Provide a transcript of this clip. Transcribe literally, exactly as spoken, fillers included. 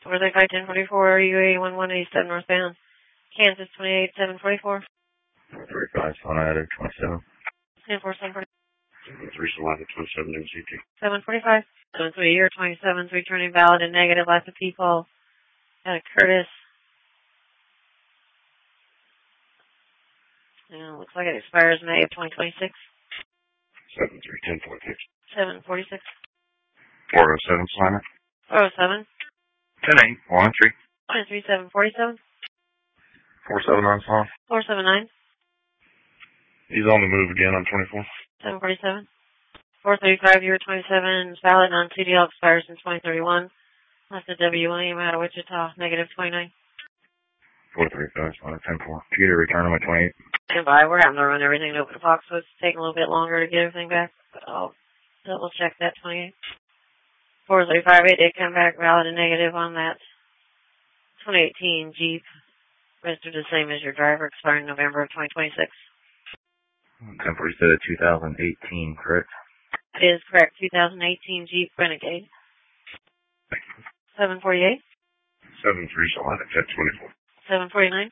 four three five, ten forty-four, U A one one eight seven northbound. Kansas twenty-eight, seven forty-four. four three five, Sonata twenty-seven. ten four, seven forty. seven three, Sonata twenty-seven, M C T. seven forty-five. seven three, year twenty-seven, returning valid and negative, lots of people. Out of Curtis. And it looks like it expires May of twenty twenty-six. seven three, ten forty-six. seven forty-six. four oh seven, Sonata. four oh seven. ten eight, one three. twenty-three, seven forty-seven. four seven nine, Sonata. four seven nine. He's on the move again on twenty-four. seven forty-seven. four thirty-five, year twenty-seven, valid on C D L, expires in twenty thirty-one. Left the W. William out of Wichita, negative twenty-nine. four three five, Sonata ten four. Peter, return on my twenty-eight. Goodbye. We're having to run everything to open the box, so it's taking a little bit longer to get everything back. But I'll double check that twenty-eight. four thirty-five, it did come back valid and negative on that twenty eighteen Jeep. Registered the same as your driver, expiring November of twenty twenty-six. ten four, you said a two thousand eighteen, correct? It is correct. two thousand eighteen Jeep Renegade. seven forty-eight. seven three, Sonata ten twenty-four. seven forty-nine.